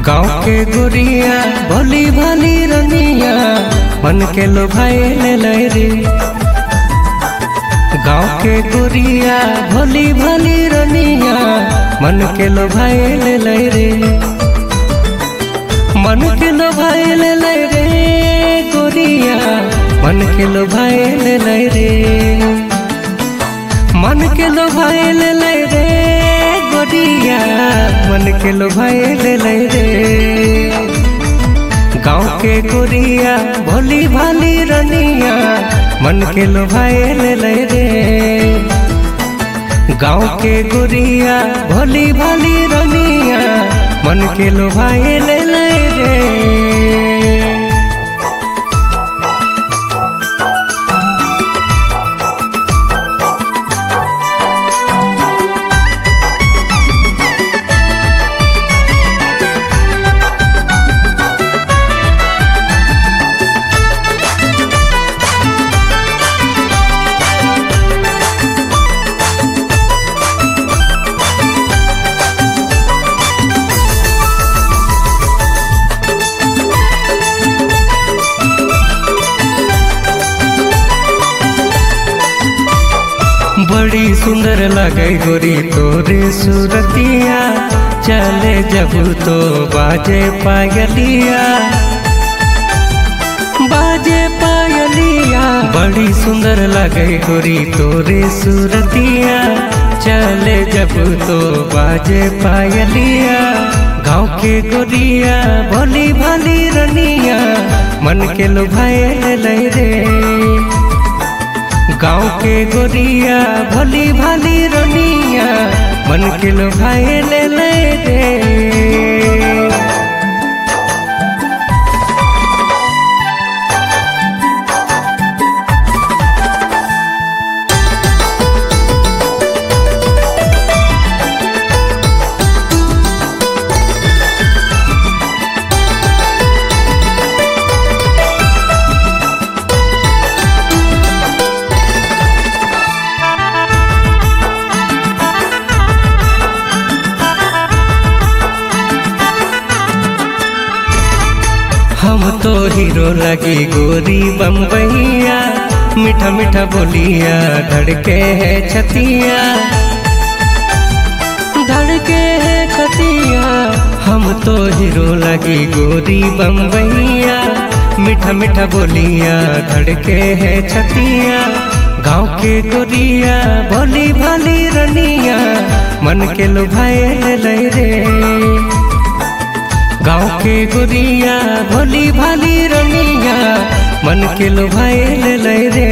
गाँव के गोरिया भोली भाली रनिया मन के लो भाई ले रे। गाँव के गोरिया भोली भाली रनिया मन के लो भाई ले रे। मन के लो भाई ले रे गोरिया मन के लो भाई ले रे। मन के लो भाई ले रे गोरिया मन के लो भाई ले रे। गाँव के गोरिया भोली भाली रनिया मन के लो भाई ले रे। गाँव के गोरिया भोली भाली रनिया मन के लो भाई ले रे। बड़ी सुंदर लगे गोरी तोरे सूरतिया, चले जब तो बाजे पायलिया बाजे पायलिया। बड़ी सुंदर लगे गोरी तोरे सूरतिया, चले जब तो बाजे पायलिया। गाँव के गोरिया भोली भाली रनिया मन के लो भाई ले रे। गाँव के गोरिया भोली भाली रनिया मन के लो भाई ले रे। हम तो हीरो लगी गोरी बम्बैया, मीठा मीठा बोलिया धड़के है छतिया धड़के है छतिया। हम तो हीरो लगी गोरी बम्बैया, मीठा मीठा बोलिया धड़के है छतिया। गाँव के गोरिया भोली भाली रनिया मन के लो भाई ले रे। गाँव के गोरिया भोली भाली रनिया मन के लो भाई ले रे।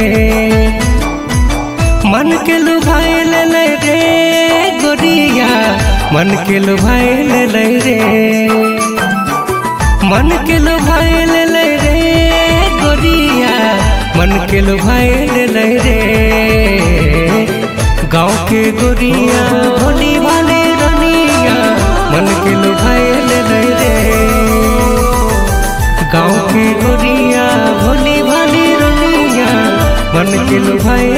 मन के लो भाई ले रे गोरिया मन के लो भाई ले रे। मन के लो भाई ले रे गोरिया मन के लो भाई ले रे। गाँव के गोरिया भोली भाली रनिया मन के लो भाई ले रे। गाँव के गोरिया भोली भाली रनिया मन के लो भाई